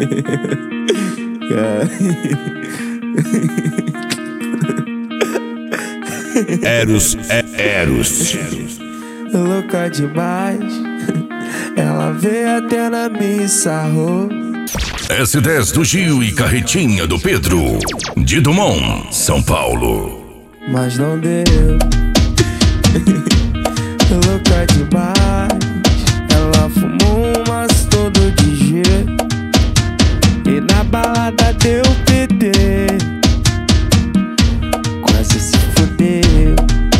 Eros é Eros. Louca demais. Ela veio até na minha sarrou. S10 do Gil e Carretinha do Pedro, de Dumont, São Paulo. Mas não deu. Louca demais. Ela fumou umas todo de jeito. E na balada deu PT. Quase se fudeu.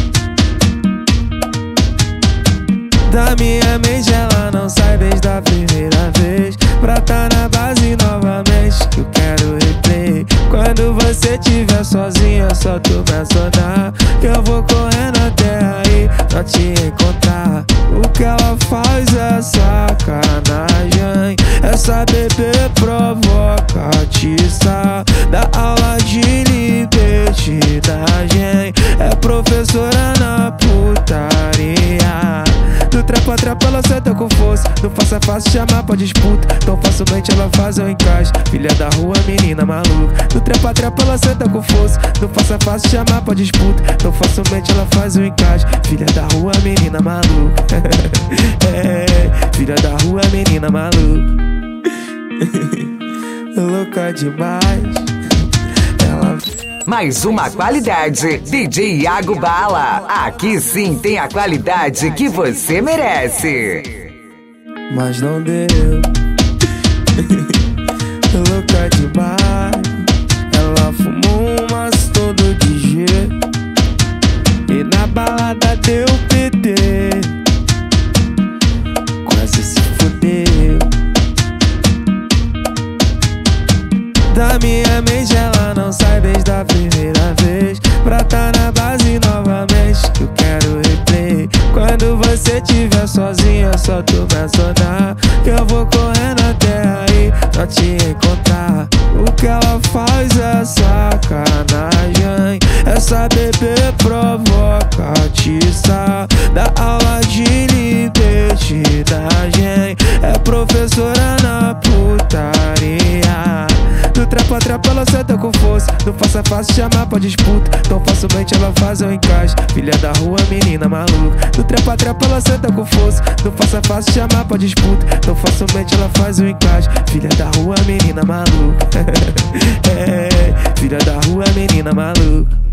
Da minha mente ela não sai desde a primeira vez. Pra tá na base novamente, que eu quero replay. Quando você estiver sozinha, é só tu me acionar, que eu vou correndo até aí pra te encontrar. O que ela faz é sacanagem. Essa bebê provoca, atiça, dá aula de libertinagem. É professora na putaria. Do trepa trepa ela senta com força. Não faça fácil chamar pra disputa. Tão facilmente ela faz o encaixe. Filha da rua, menina maluca. Do trepa trepa ela senta com força. Não faça fácil chamar pra disputa. Tão facilmente ela faz o encaixe. Filha da rua, menina maluca. É, filha da rua, menina maluca. Louca demais. Ela... Mais uma qualidade, DJ Iago Bala. Aqui sim tem a qualidade que você merece. Mas não deu. Louca demais. Ela fumou umas todo de jeito. E na balada deu PT. Quase se fudeu. Da minha mente ela não sai desde a primeira vez. Pra tá na base novamente, que eu quero replay. Quando você estiver sozinha, é só tu me acionar, que eu vou correndo até aí pra te encontrar. O que ela faz é sacanagem. Essa bebê provoca, atiça, dá aula de libertinagem. É professora na putaria. Do trepa trepa ela senta com força. Não faça fácil chamar pra disputa. Tão facilmente ela faz o encaixe. Filha da rua, menina maluca. Do trepa trepa ela senta com força. Não faça fácil chamar pra disputa. Tão facilmente ela faz o encaixe. Filha da rua, menina maluca. É, filha da rua, menina maluca.